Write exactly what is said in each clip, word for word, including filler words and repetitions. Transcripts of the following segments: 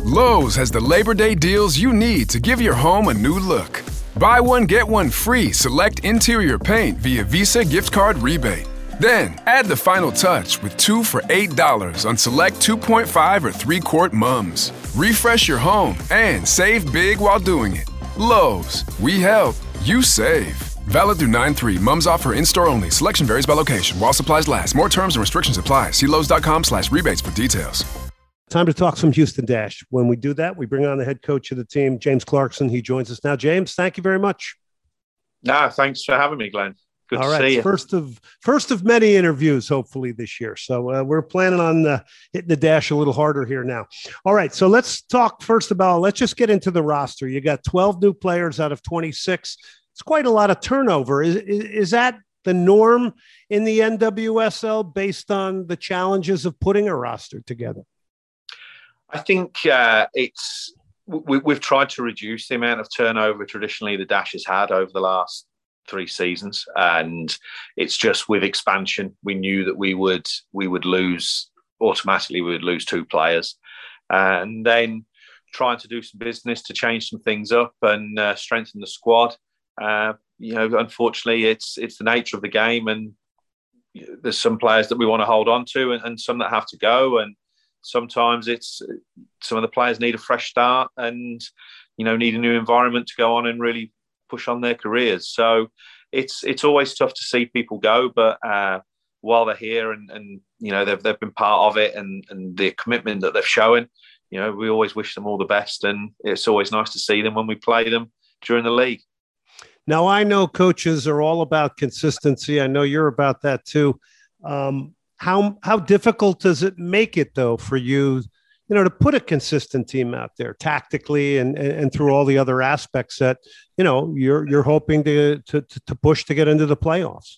Lowe's has the Labor Day deals you need to give your home a new look. Buy one, get one free select interior paint via Visa gift card rebate. Then, add the final touch with two for eight dollars on select two point five or three quart mums. Refresh your home and save big while doing it. Lowe's, we help, you save. Valid through nine three. Mums offer in-store only. Selection varies by location. While supplies last. More terms and restrictions apply. See Lowe's.com slash rebates for details. Time to talk some Houston Dash. When we do that, we bring on the head coach of the team, James Clarkson. He joins us now. James, thank you very much. No, thanks for having me, Glenn. Good All to right. see you. First of first of many interviews, hopefully, this year. So uh, we're planning on uh, hitting the dash a little harder here now. All right. So let's talk first about, let's just get into the roster. You got twelve new players out of twenty-six. It's quite a lot of turnover. Is, is, is that the norm in the N W S L based on the challenges of putting a roster together? I think uh, it's we, we've tried to reduce the amount of turnover traditionally the Dash has had over the last three seasons, and it's just with expansion we knew that we would we would lose automatically. We would lose two players, and then trying to do some business to change some things up and uh, strengthen the squad. Uh, you know, unfortunately, it's it's the nature of the game, and there's some players that we want to hold on to, and, and some that have to go, and sometimes it's some of the players need a fresh start and, you know, need a new environment to go on and really push on their careers. So it's it's always tough to see people go, but uh, while they're here and, and you know, they've they've been part of it and, and the commitment that they've shown, you know, we always wish them all the best, and it's always nice to see them when we play them during the league. Now, I know coaches are all about consistency. I know you're about that too. Um, how how difficult does it make it, though, for you, you know, to put a consistent team out there tactically and, and, and through all the other aspects that, you know, you're you're hoping to to, to push to get into the playoffs?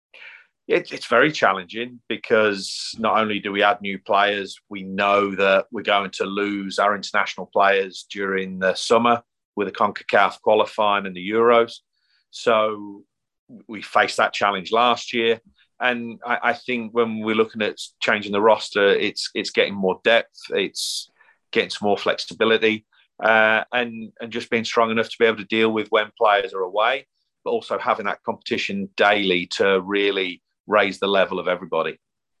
It, it's very challenging because not only do we add new players, we know that we're going to lose our international players during the summer with the CONCACAF qualifying and the Euros. So we faced that challenge last year. And I, I think when we're looking at changing the roster, it's it's getting more depth, it's getting some more flexibility, uh, and, and just being strong enough to be able to deal with when players are away, but also having that competition daily to really raise the level of everybody.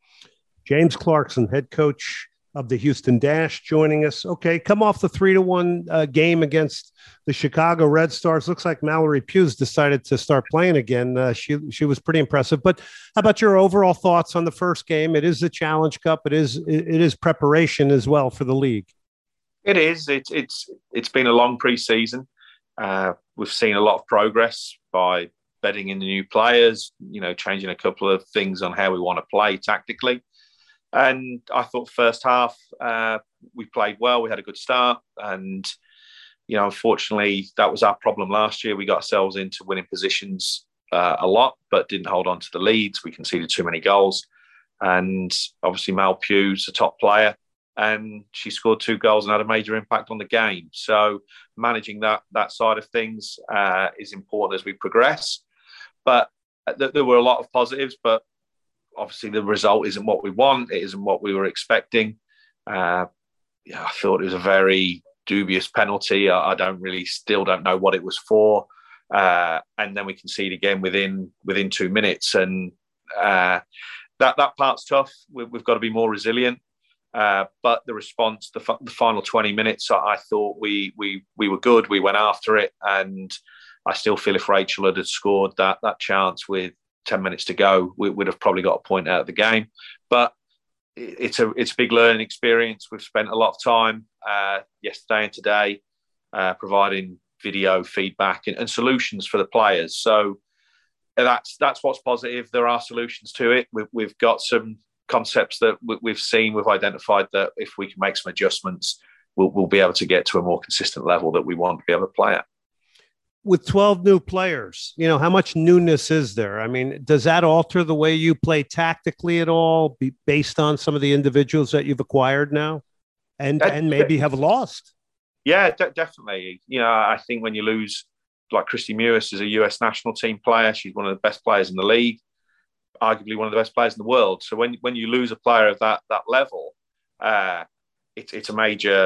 James Clarkson, head coach of the Houston Dash, joining us. Okay, come off the three to one uh, game against the Chicago Red Stars. Looks like Mallory Pugh's decided to start playing again. Uh, she she was pretty impressive. But how about your overall thoughts on the first game? It is the Challenge Cup. It is it, it is preparation as well for the league. It is. It's it's it's been a long preseason. Uh, we've seen a lot of progress by bedding in the new players. You know, changing a couple of things on how we want to play tactically. And I thought first half uh, we played well. We had a good start, and you know, unfortunately, that was our problem last year. We got ourselves into winning positions uh, a lot, but didn't hold on to the leads. We conceded too many goals, and obviously Mal Pugh's a top player, and she scored two goals and had a major impact on the game. So managing that that side of things uh, is important as we progress. But th- there were a lot of positives, but obviously the result isn't what we want. It isn't what we were expecting. Uh, yeah, I thought it was a very dubious penalty. I, I don't really, still don't know what it was for. Uh, and then we concede again within within two minutes. And uh, that that part's tough. We, we've got to be more resilient. Uh, but the response, the, f- the final twenty minutes, I, I thought we we we were good. We went after it, and I still feel if Rachel had scored that that chance with ten minutes to go, we would have probably got a point out of the game. But it's a it's a big learning experience. We've spent a lot of time uh, yesterday and today uh, providing video feedback and, and solutions for the players. So that's that's what's positive. There are solutions to it. We've, we've got some concepts that we've seen, we've identified that if we can make some adjustments, we'll, we'll be able to get to a more consistent level that we want to be able to play at. With twelve new players, you know, how much newness is there? I mean, does that alter the way you play tactically at all, be based on some of the individuals that you've acquired now and, uh, and maybe have lost? Yeah, de- definitely. You know, I think when you lose, like Christy Mewis is a U S national team player, she's one of the best players in the league, arguably one of the best players in the world. So when, when you lose a player of that that level, uh, it's it's a major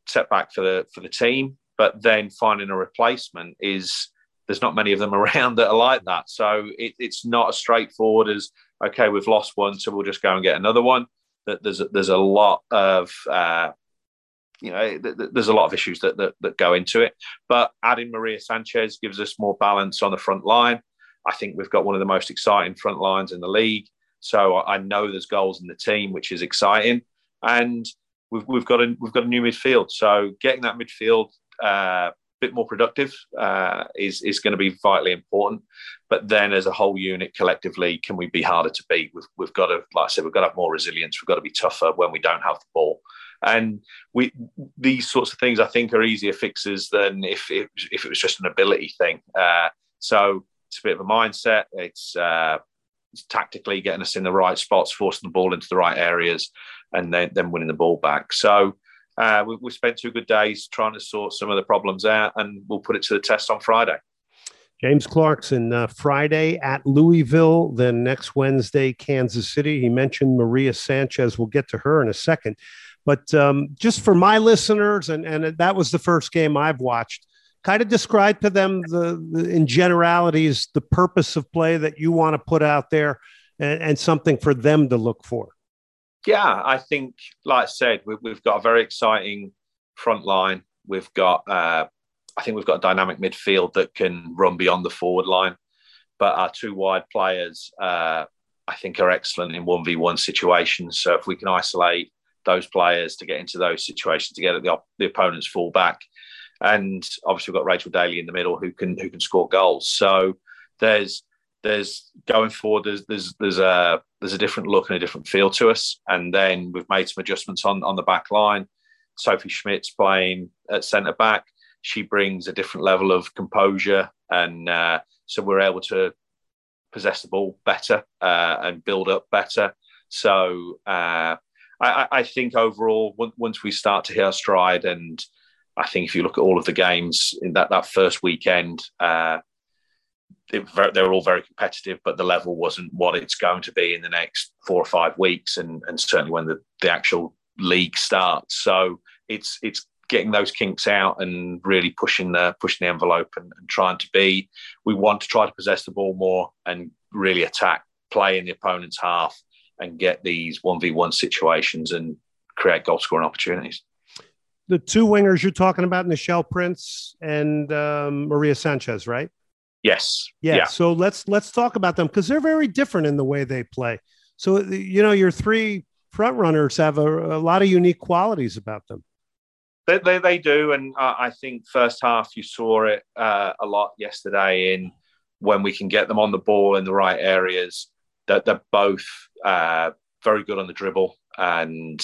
setback for the for the team. But then finding a replacement is, there's not many of them around that are like that. So it, it's not as straightforward as, okay, we've lost one, so we'll just go and get another one. That there's there's a lot of uh, you know there's a lot of issues that, that that go into it. But adding Maria Sanchez gives us more balance on the front line. I think we've got one of the most exciting front lines in the league. So I know there's goals in the team, which is exciting, and we've we've got a we've got a new midfield. So getting that midfield uh, bit more productive uh, is is going to be vitally important. But then, as a whole unit, collectively, can we be harder to beat? We've we've got to, like I said, we've got to have more resilience. We've got to be tougher when we don't have the ball. And we these sorts of things, I think, are easier fixes than if it, if it was just an ability thing. Uh, so it's a bit of a mindset. It's, uh, it's tactically getting us in the right spots, forcing the ball into the right areas, and then then winning the ball back. So. Uh, we, we spent two good days trying to sort some of the problems out, and we'll put it to the test on Friday. James Clarkson, uh, Friday at Louisville, then next Wednesday, Kansas City. He mentioned Maria Sanchez. We'll get to her in a second. But um, just for my listeners, and, and that was the first game I've watched, kind of describe to them the, the in generalities, the purpose of play that you want to put out there and, and something for them to look for. Yeah, I think, like I said, we've, we've got a very exciting front line. We've got, uh, I think we've got a dynamic midfield that can run beyond the forward line. But our two wide players, uh, I think, are excellent in one v one situations. So if we can isolate those players to get into those situations, to get at the, op- the opponent's full back. And obviously we've got Rachel Daly in the middle who can who can score goals. So there's there's going forward, there's there's there's a there's a different look and a different feel to us. And then we've made some adjustments on, on the back line. Sophie Schmidt's playing at centre back. She brings a different level of composure, and uh, so we're able to possess the ball better uh, and build up better. So uh, I, I think overall, once we start to hit our stride, and I think if you look at all of the games in that, that first weekend, uh, it, they were all very competitive, but the level wasn't what it's going to be in the next four or five weeks, and, and certainly when the, the actual league starts. So it's it's getting those kinks out and really pushing the pushing the envelope and, and trying to be. We want to try to possess the ball more and really attack, play in the opponent's half, and get these one v one situations and create goal scoring opportunities. The two wingers you're talking about, Nichelle Prince and um, Maria Sanchez, right? Yes. Yeah. yeah. So let's let's talk about them, because they're very different in the way they play. So, you know, your three front runners have a, a lot of unique qualities about them. They, they, they do. And uh, I think first half you saw it uh, a lot yesterday in when we can get them on the ball in the right areas, that they're both uh, very good on the dribble. And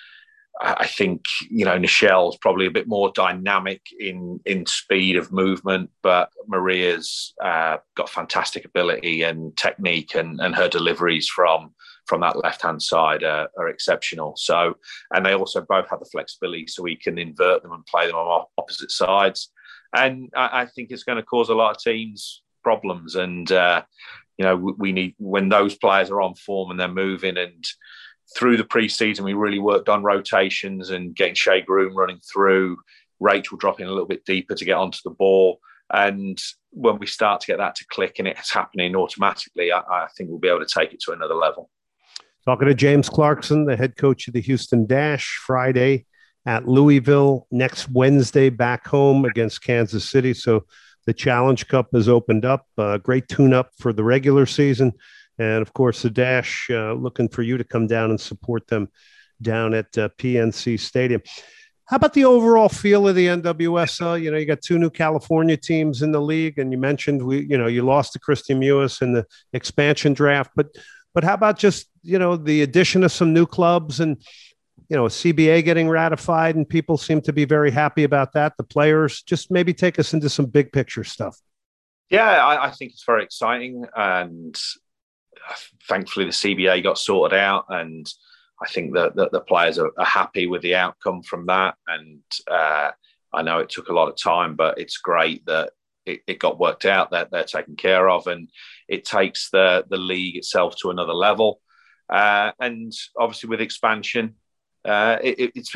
I think, you know, Nichelle's probably a bit more dynamic in in speed of movement, but Maria's uh, got fantastic ability and technique, and, and her deliveries from from that left-hand side are, are exceptional. So, and they also both have the flexibility, so we can invert them and play them on opposite sides. And I, I think it's going to cause a lot of teams problems. And, uh, you know, we, we need, when those players are on form and they're moving, and through the pre-season, we really worked on rotations and getting Shea Groom running through, Rachel dropping a little bit deeper to get onto the ball. And when we start to get that to click and it's happening automatically, I, I think we'll be able to take it to another level. Talking to James Clarkson, the head coach of the Houston Dash, Friday at Louisville, next Wednesday back home against Kansas City. So the Challenge Cup has opened up, a great tune-up for the regular season. And, of course, the Dash uh, looking for you to come down and support them down at uh, P N C Stadium. How about the overall feel of the N W S L? You know, you got two new California teams in the league, and you mentioned, we, you know, you lost to Christy Mewis in the expansion draft. But but how about just, you know, the addition of some new clubs and, you know, C B A getting ratified, and people seem to be very happy about that. The players, just maybe take us into some big picture stuff. Yeah, I, I think it's very exciting. And thankfully the C B A got sorted out, and I think that the, the players are, are happy with the outcome from that. And uh, I know it took a lot of time, but it's great that it, it got worked out, that they're taken care of, and it takes the, the league itself to another level. Uh, and obviously with expansion, uh, it, it's, it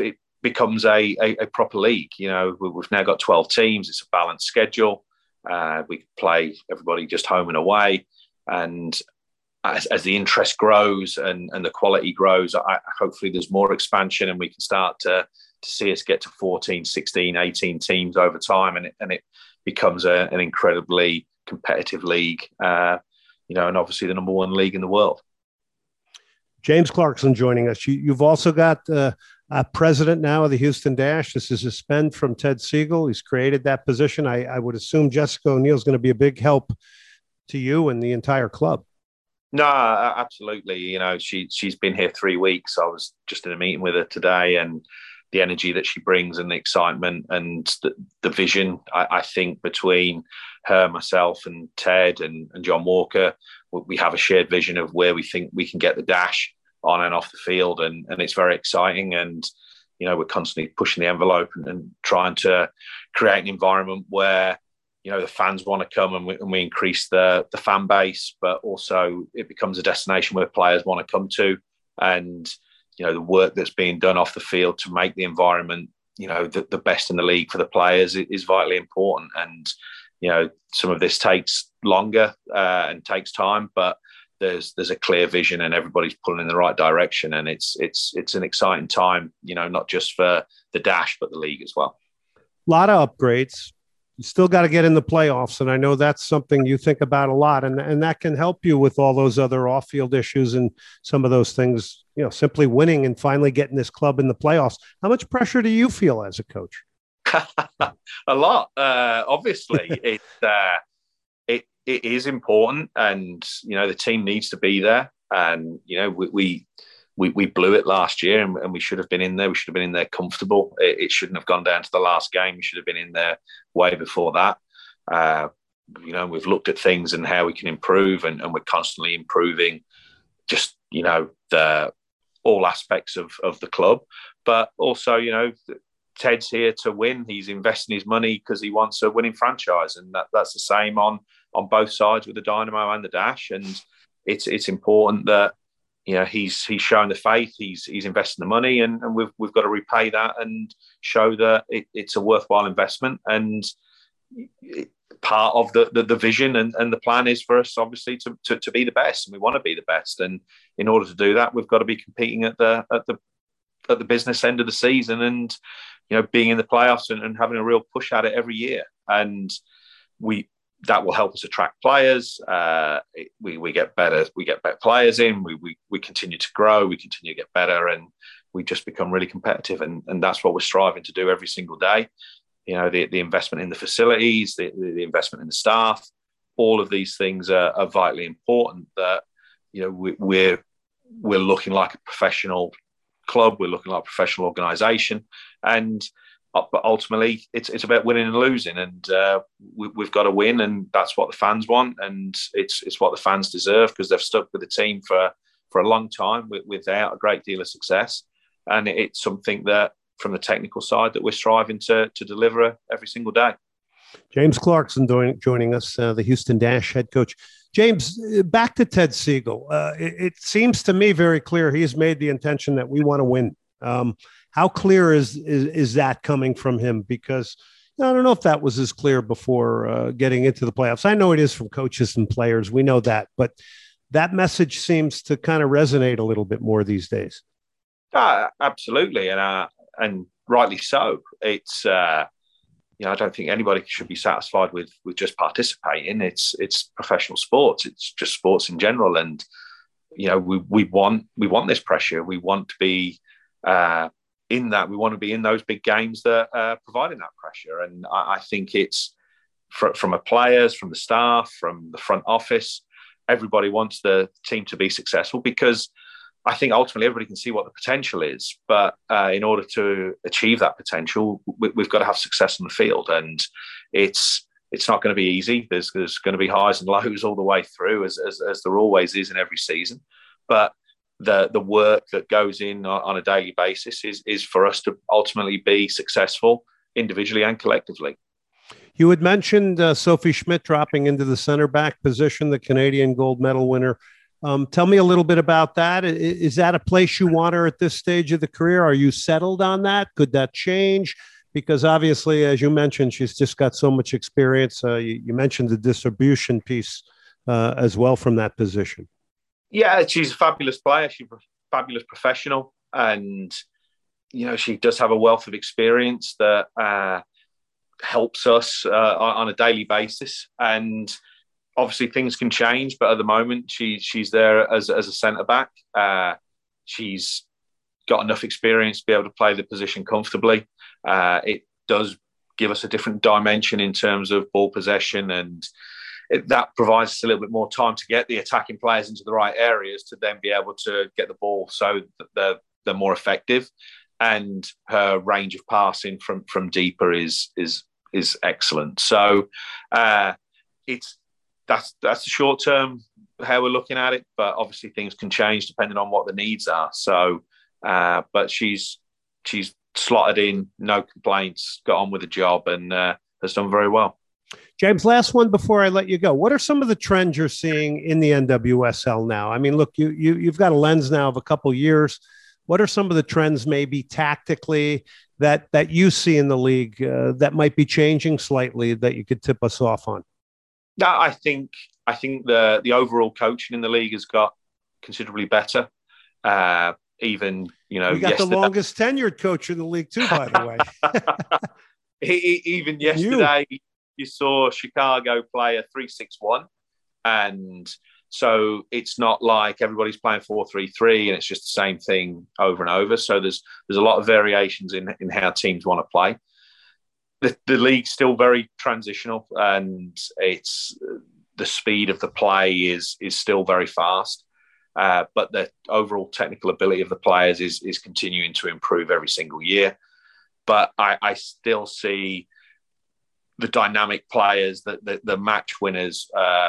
becomes a, a, a proper league. You know, we've now got twelve teams. It's a balanced schedule. Uh, we play everybody just home and away. And as, as the interest grows and, and the quality grows, I, hopefully there's more expansion and we can start to, to see us get to fourteen, sixteen, eighteen teams over time. And it, and it becomes a, an incredibly competitive league, uh, you know, and obviously the number one league in the world. James Clarkson joining us. You, you've also got uh, a president now of the Houston Dash. This is a spend from Ted Siegel. He's created that position. I, I would assume Jessica O'Neill is going to be a big help to you and the entire club. No, absolutely. You know, she, she's been here three weeks. I was just in a meeting with her today, and the energy that she brings and the excitement and the, the vision, I, I think between her, myself and Ted and, and John Walker, we have a shared vision of where we think we can get the Dash on and off the field. And, and it's very exciting. And, you know, we're constantly pushing the envelope and, and trying to create an environment where, you know, the fans want to come and we, and we increase the, the fan base, but also it becomes a destination where players want to come to. And, you know, the work that's being done off the field to make the environment, you know, the, the best in the league for the players is vitally important. And, you know, some of this takes longer uh, and takes time, but there's there's a clear vision and everybody's pulling in the right direction. And it's it's it's an exciting time, you know, not just for the Dash, but the league as well. A lot of upgrades. You still got to get in the playoffs. And I know that's something you think about a lot. And, and that can help you with all those other off-field issues and some of those things, you know, simply winning and finally getting this club in the playoffs. How much pressure do you feel as a coach? A lot. Uh, obviously, it, uh, it it is important, and you know the team needs to be there. And you know we we, we, we blew it last year, and, and we should have been in there. We should have been in there comfortable. It, it shouldn't have gone down to the last game. We should have been in there way before that. Uh, you know, we've looked at things and how we can improve, and, and we're constantly improving. Just you know the all aspects of of the club, but also you know. Ted's here to win. He's investing his money because he wants a winning franchise, and that, that's the same on on both sides with the Dynamo and the Dash. And it's it's important that you know he's he's showing the faith. He's he's investing the money, and, and we've we've got to repay that and show that it, it's a worthwhile investment. And it, part of the, the the vision and, and the plan is for us obviously to, to to be the best, and we want to be the best. And in order to do that, we've got to be competing at the at the at the business end of the season, and you know, being in the playoffs and, and having a real push at it every year. And we that will help us attract players. Uh, it, we we get better, we get better players in. We we we continue to grow. We continue to get better, and we just become really competitive. And and that's what we're striving to do every single day. You know, the the investment in the facilities, the the investment in the staff, all of these things are, are vitally important. That you know we, we're we're looking like a professional club, we're looking like a professional organisation, and uh, but ultimately it's it's about winning and losing, and uh, we, we've got to win, and that's what the fans want, and it's it's what the fans deserve because they've stuck with the team for for a long time with, without a great deal of success, and it, it's something that from the technical side that we're striving to to deliver every single day. James Clarkson doing, joining us, uh, the Houston Dash head coach. James, back to Ted Siegel. Uh, it, it seems to me very clear he's made the intention that we want to win. Um, how clear is, is is that coming from him? Because I don't know if that was as clear before uh, getting into the playoffs. I know it is from coaches and players. We know that. But that message seems to kind of resonate a little bit more these days. Uh, absolutely. And, uh, and rightly so. It's uh, – You know, I don't think anybody should be satisfied with with just participating. It's it's professional sports. It's just sports in general, and you know, we we want we want this pressure. We want to be uh, in that. We want to be in those big games that are providing that pressure. And I, I think it's fr- from the players, from the staff, from the front office. Everybody wants the team to be successful because I think ultimately everybody can see what the potential is, but uh, in order to achieve that potential, we, we've got to have success on the field, and it's it's not going to be easy. There's there's going to be highs and lows all the way through, as as, as there always is in every season. But the the work that goes in on, on a daily basis is is for us to ultimately be successful individually and collectively. You had mentioned uh, Sophie Schmidt dropping into the center back position, the Canadian gold medal winner. Um, tell me a little bit about that. Is, is that a place you want her at this stage of the career? Are you settled on that? Could that change? Because obviously, as you mentioned, she's just got so much experience. Uh, you, you mentioned the distribution piece uh, as well from that position. Yeah, she's a fabulous player. She's a fabulous professional. And, you know, she does have a wealth of experience that uh, helps us uh, on a daily basis. And obviously things can change, but at the moment she she's there as, as a centre-back. Uh, she's got enough experience to be able to play the position comfortably. Uh, it does give us a different dimension in terms of ball possession, and it, that provides us a little bit more time to get the attacking players into the right areas to then be able to get the ball so that they're, they're more effective. And her range of passing from, from deeper is is is excellent. So uh, it's that's that's the short term how we're looking at it, but obviously things can change depending on what the needs are. So, uh, but she's she's slotted in, no complaints, got on with the job, and uh, has done very well. James, last one before I let you go. What are some of the trends you're seeing in the N W S L now? I mean, look, you you you've got a lens now of a couple of years. What are some of the trends, maybe tactically, that that you see in the league uh, that might be changing slightly that you could tip us off on? No, I think I think the the overall coaching in the league has got considerably better. Uh, even you know, you got yesterday, the longest tenured coach in the league too, by the way. Even yesterday, you. you saw Chicago play a three six one, and so it's not like everybody's playing four three three and it's just the same thing over and over. So there's there's a lot of variations in, in how teams want to play. The, the league's still very transitional, and it's the speed of the play is is still very fast. Uh, but the overall technical ability of the players is is continuing to improve every single year. But I, I still see the dynamic players, that the, the match winners. Uh,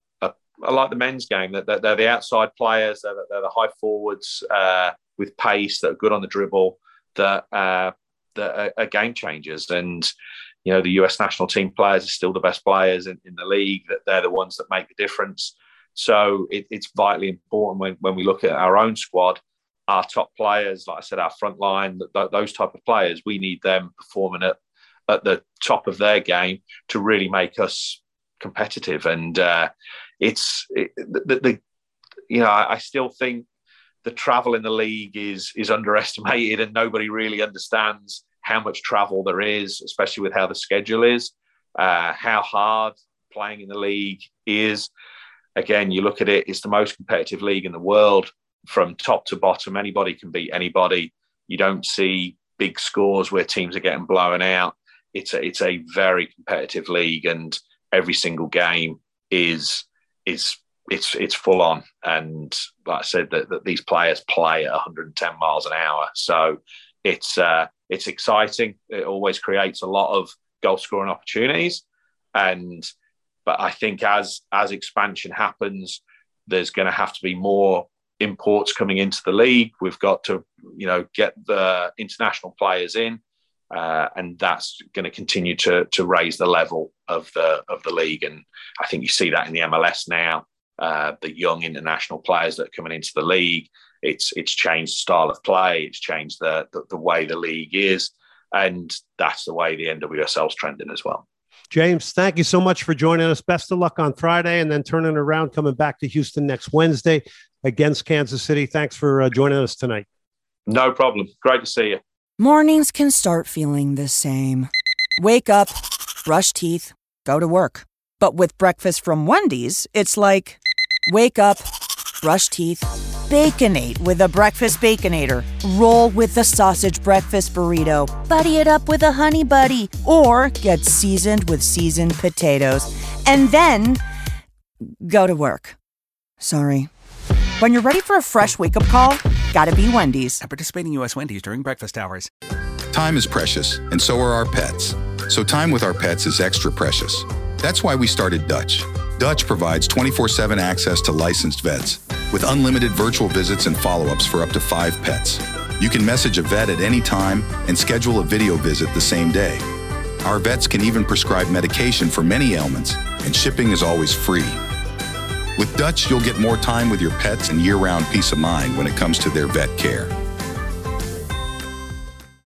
I like the men's game, that they're, they're the outside players, they're, they're the high forwards uh, with pace that are good on the dribble, that, uh, that are, are game changers. And, you know, the U S national team players are still the best players in, in the league, that they're the ones that make the difference. So it, it's vitally important when, when we look at our own squad, our top players, like I said, our front line, th- those type of players, we need them performing at, at the top of their game to really make us competitive. And uh, it's it, the, the you know I, I still think the travel in the league is is underestimated, and nobody really understands how much travel there is, especially with how the schedule is, uh, how hard playing in the league is. Again, you look at it, it's the most competitive league in the world from top to bottom. Anybody can beat anybody. You don't see big scores where teams are getting blown out. It's a, it's a very competitive league, and every single game is is it's it's full on. And like I said, that, that these players play at one hundred ten miles an hour. So it's uh, it's exciting. It always creates a lot of goal scoring opportunities. And but I think as as expansion happens, there's going to have to be more imports coming into the league. We've got to you know get the international players in. Uh, and that's going to continue to to raise the level of the of the league, and I think you see that in the M L S now. Uh, the young international players that are coming into the league, it's it's changed the style of play, it's changed the, the the way the league is, and that's the way the N W S L is trending as well. James, thank you so much for joining us. Best of luck on Friday, and then turning around, coming back to Houston next Wednesday against Kansas City. Thanks for uh, joining us tonight. No problem. Great to see you. Mornings can start feeling the same. Wake up, brush teeth, go to work. But with breakfast from Wendy's, it's like, wake up, brush teeth, Baconate with a Breakfast Baconator. Roll with the Sausage Breakfast Burrito. Buddy it up with a Honey Buddy. Or get seasoned with seasoned potatoes. And then, go to work. Sorry. When you're ready for a fresh wake-up call, gotta be Wendy's. At participating U S Wendy's during breakfast hours. Time is precious, and so are our pets. So time with our pets is extra precious. That's why we started Dutch. Dutch provides twenty-four seven access to licensed vets with unlimited virtual visits and follow-ups for up to five pets. You can message a vet at any time and schedule a video visit the same day. Our vets can even prescribe medication for many ailments, and shipping is always free. With Dutch, you'll get more time with your pets and year-round peace of mind when it comes to their vet care.